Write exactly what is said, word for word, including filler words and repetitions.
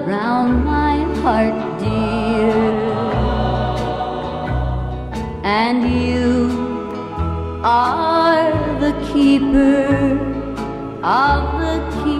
around my heart, dear. And you are the keeper of the key